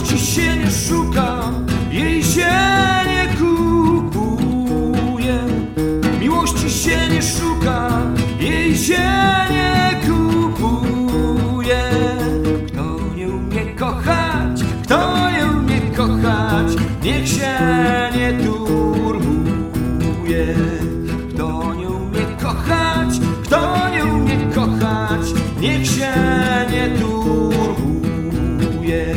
Miłości się nie szuka, jej się nie kupuje. Miłości się nie szuka, jej się nie kupuje. Kto nie umie kochać, kto nie umie kochać, niech się nie turbuje. Kto nie umie kochać, kto nie umie kochać, niech się nie turbuje.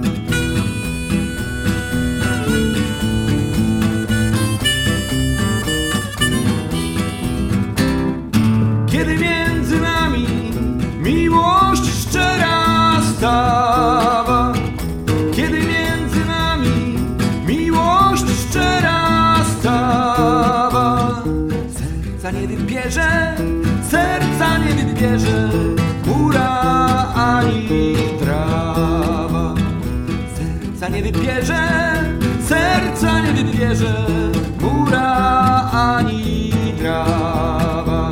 Kiedy między nami miłość szczera stawa, kiedy między nami miłość szczera stawa, serca nie wybierze, serca nie wybierze góra ani trawa. Serca nie wybierze, serca nie wybierze góra ani trawa.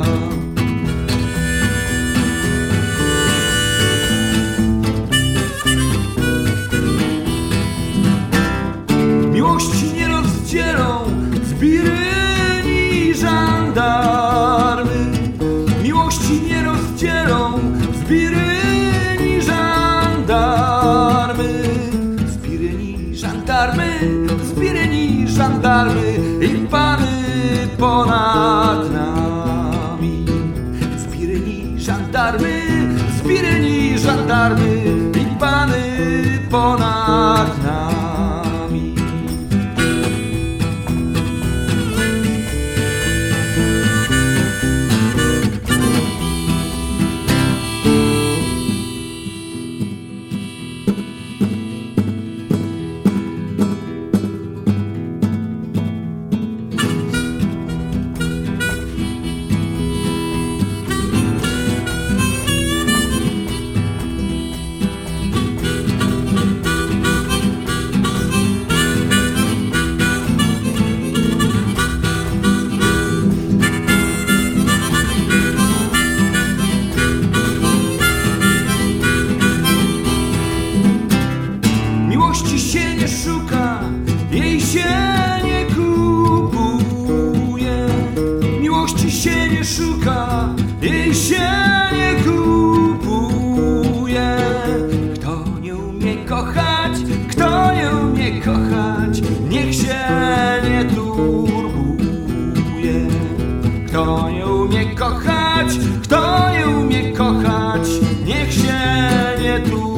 Miłości nie rozdzielą zbiryni żandarmy. Miłości nie rozdzielą zbiryni żandarmy. Zbiryni żandarmy, zbiryni żandarmy i pany ponad nami. Zbiryni żandarmy, zbiryni żandarmy i pany ponad nami. Miłości się nie szuka, jej się nie kupuje. Miłości się nie szuka, jej się nie kupuje. Kto nie umie kochać, kto nie umie kochać, niech się nie turbuje. Kto nie umie kochać, kto nie umie kochać, niech się nie turbuje.